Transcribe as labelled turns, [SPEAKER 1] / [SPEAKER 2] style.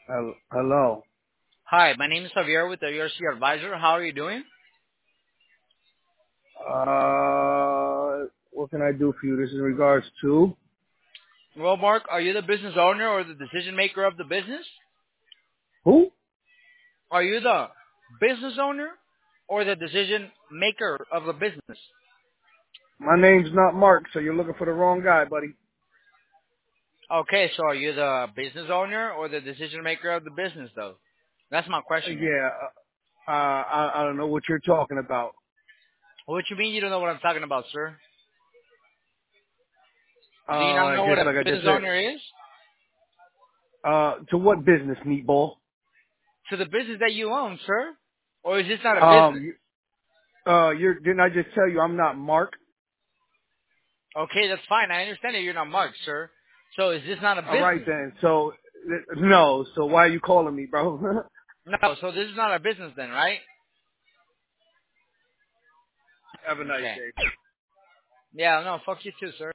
[SPEAKER 1] Hello.
[SPEAKER 2] Hi, my name is Javier with the URC Advisor. How are you doing?
[SPEAKER 1] What can I do for you? This is in regards to
[SPEAKER 2] Well, Mark, are you the business owner or the decision maker of the business?
[SPEAKER 1] who?
[SPEAKER 2] Are you the business owner or the decision maker of the business?
[SPEAKER 1] My name's not Mark, so you're looking for the wrong guy, buddy.
[SPEAKER 2] Okay, so are you the business owner or the decision maker of the business, though? That's my question here.
[SPEAKER 1] Yeah. I don't know what you're talking about.
[SPEAKER 2] What you mean you don't know what I'm talking about, sir? Do you not know what
[SPEAKER 1] Just
[SPEAKER 2] a
[SPEAKER 1] like I just
[SPEAKER 2] business
[SPEAKER 1] said.
[SPEAKER 2] owner is?
[SPEAKER 1] To what business, meatball?
[SPEAKER 2] To the business that you own, sir? Or is this not a business?
[SPEAKER 1] Um, didn't I just tell you I'm not Mark?
[SPEAKER 2] Okay, that's fine. I understand that you're not Mark, sir. So is this not a
[SPEAKER 1] All right
[SPEAKER 2] business?
[SPEAKER 1] then. So, no. So why are you calling me, bro?
[SPEAKER 2] No, so this is not a business then, right?
[SPEAKER 1] Have a nice
[SPEAKER 2] Okay.
[SPEAKER 1] day.
[SPEAKER 2] Yeah, no, fuck you too, sir.